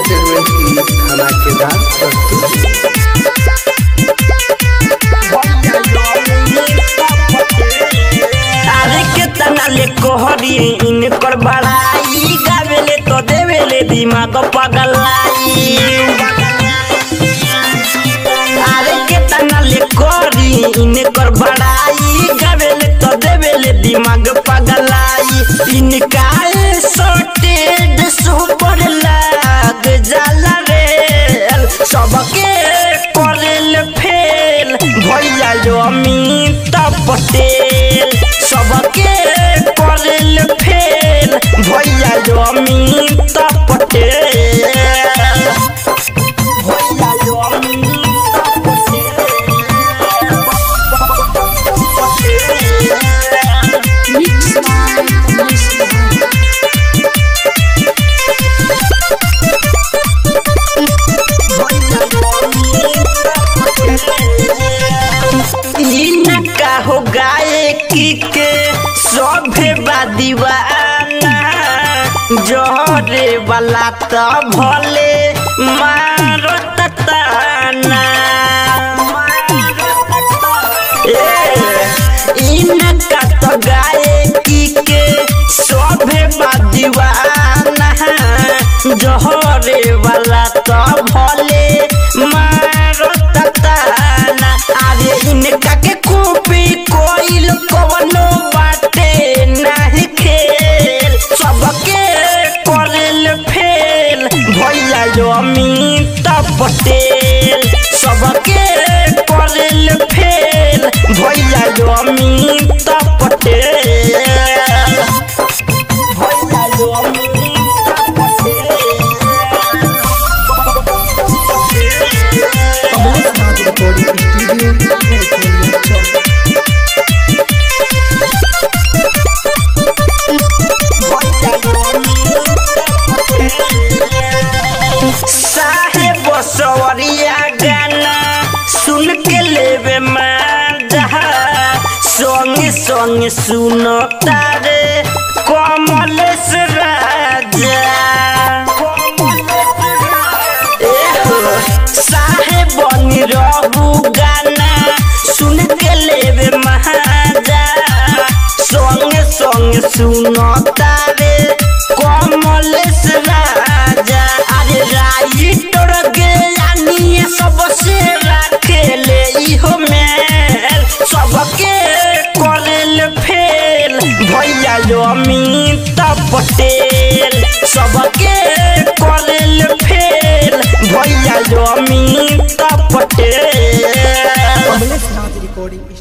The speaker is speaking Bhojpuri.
एंटरटेनमेंट की धमाकेदार प्रस्तुति। अरे केतना ले कोहरी इनकर बड़ाई गावेले तो देवेले दिमाग पगलाई। अरे केतना ले कोहरी इनकर बड़ाई गावेले तो देवेले दिमाग पगलाई। इनका सटेड सुपर लाग जाला रे सबके करेल फेल भैया जो अमिताभ पटेल सबके करेल फेल भैया जो अमिताभ पटेल भैया जो अमिताभ इनका हो गायकी के सभे दीवाना जोहरे वाला तो भले मारो ताना। इनका तो गायकी के सभे दीवाना जोहरे वाला तो भले मारो ताना। अरे इनका के कॉपी कोइल कवनो बाटे नहीं खेल सबके करेल फेल भैया जो अमिताभ पटेल सबके करेल फेल भैया जो अमिताभ पटेल भैया जो अमिताभ पटेल। साहेब सवरिया गाना सुन के लेवे मजा संगे संगे सुनो तारे कमलेश राजा। साहेब निरहु गाना सुन के लेवे मजा संगे संगे सुनो तारे कमलेश राजा। अरे राइटर के जानिए सबसे रखेले इहो मेल सबके करेल फेल भैया जो अमिताभ पटेल सबके करेल फेल भैया जो अमिताभ पटेल। कमलेश नाथ रिकॉर्डिंग